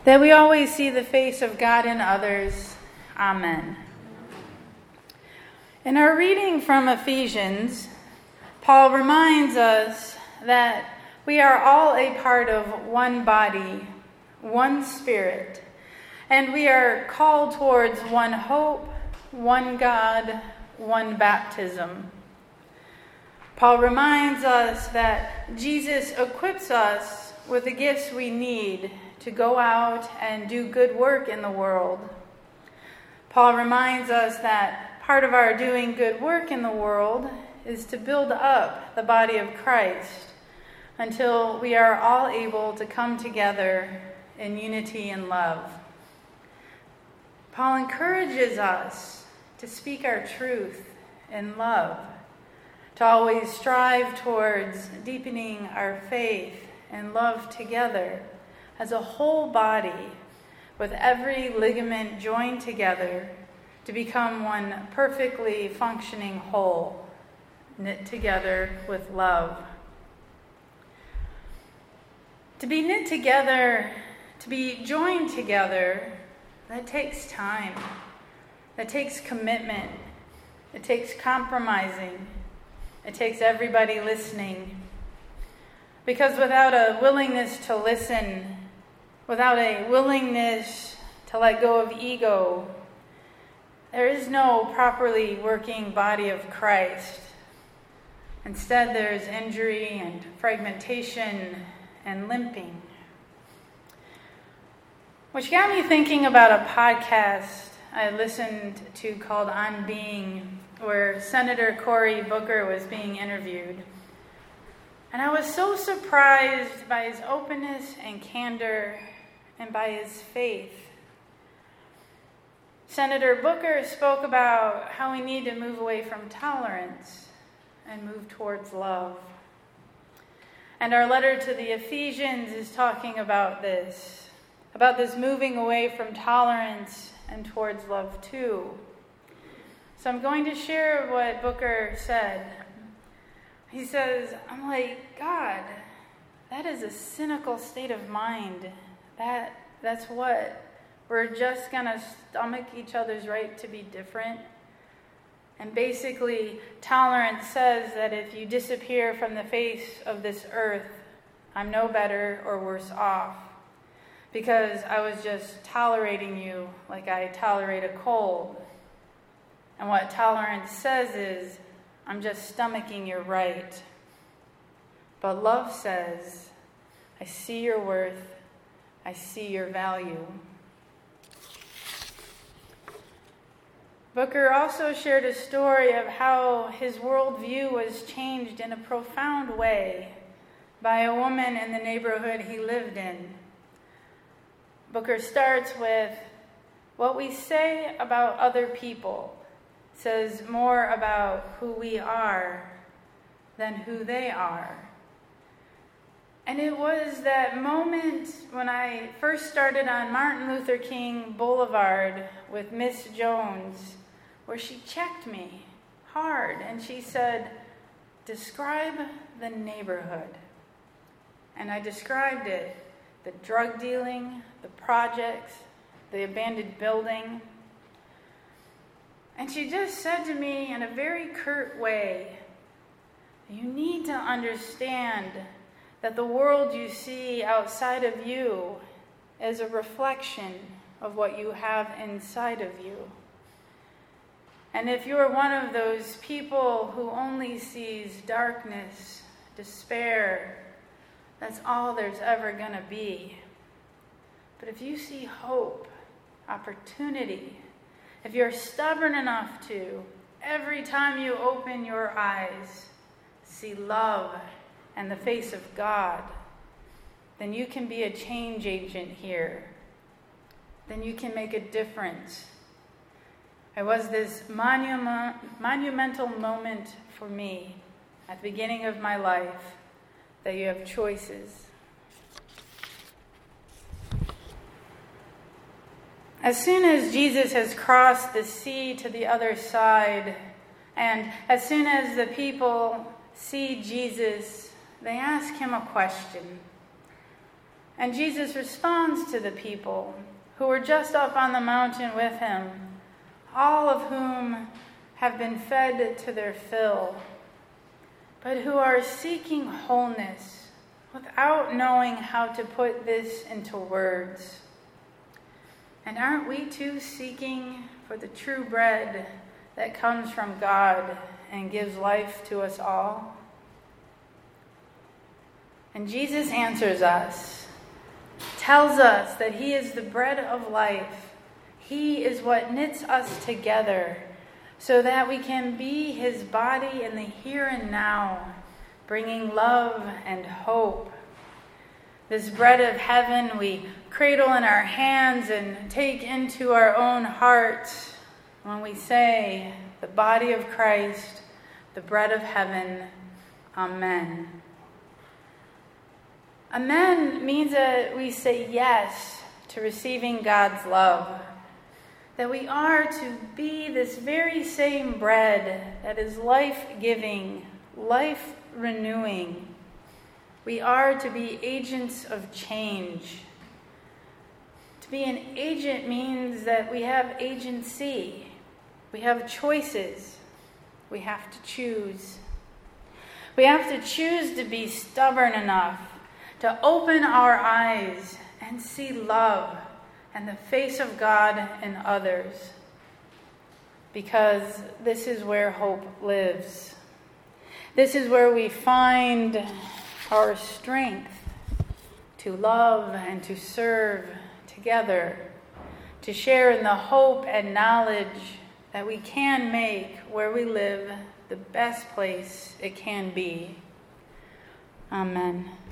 that we always see the face of God in others. Amen. In our reading from Ephesians, Paul reminds us that we are all a part of one body, one spirit, and we are called towards one hope, one God, one baptism. Paul reminds us that Jesus equips us with the gifts we need to go out and do good work in the world. Paul reminds us that part of our doing good work in the world is to build up the body of Christ until we are all able to come together in unity and love. Paul encourages us to speak our truth in love, to always strive towards deepening our faith and love together as a whole body, with every ligament joined together to become one perfectly functioning whole, knit together with love. To be knit together, to be joined together, that takes time. That takes commitment. It takes compromising. It takes everybody listening. Because without a willingness to listen, without a willingness to let go of ego, there is no properly working body of Christ. Instead, there's injury and fragmentation and limping. Which got me thinking about a podcast I listened to called On Being, where Senator Cory Booker was being interviewed. And I was so surprised by his openness and candor and by his faith. Senator Booker spoke about how we need to move away from tolerance and move towards love. And our letter to the Ephesians is talking about this moving away from tolerance and towards love too. So I'm going to share what Booker said. He says, I'm like, God, that is a cynical state of mind. That's what? We're just going to stomach each other's right to be different. And basically, tolerance says that if you disappear from the face of this earth, I'm no better or worse off, because I was just tolerating you like I tolerate a cold. And what tolerance says is, I'm just stomaching your right. But love says, I see your worth, I see your value. Booker also shared a story of how his worldview was changed in a profound way by a woman in the neighborhood he lived in. Booker starts with, what we say about other people says more about who we are than who they are. And it was that moment when I first started on Martin Luther King Boulevard with Miss Jones, where she checked me hard and she said, describe the neighborhood. And I described it, the drug dealing, the projects, the abandoned building. And she just said to me in a very curt way, you need to understand that the world you see outside of you is a reflection of what you have inside of you. And if you're one of those people who only sees darkness, despair, that's all there's ever going to be. But if you see hope, opportunity, if you're stubborn enough to, every time you open your eyes, see love and the face of God, then you can be a change agent here. Then you can make a difference. It was this monumental moment for me at the beginning of my life that you have choices. As soon as Jesus has crossed the sea to the other side, and as soon as the people see Jesus, they ask him a question. And Jesus responds to the people who were just up on the mountain with him, all of whom have been fed to their fill, but who are seeking wholeness without knowing how to put this into words. And aren't we too seeking for the true bread that comes from God and gives life to us all? And Jesus answers us, tells us that he is the bread of life. He is what knits us together so that we can be his body in the here and now, bringing love and hope. This bread of heaven we cradle in our hands and take into our own hearts when we say, the body of Christ, the bread of heaven, Amen. Amen means that we say yes to receiving God's love, that we are to be this very same bread that is life-giving, life-renewing. We are to be agents of change. To be an agent means that we have agency. We have choices. We have to choose. We have to choose to be stubborn enough to open our eyes and see love and the face of God in others. Because this is where hope lives. This is where we find our strength to love and to serve together, to share in the hope and knowledge that we can make where we live the best place it can be. Amen.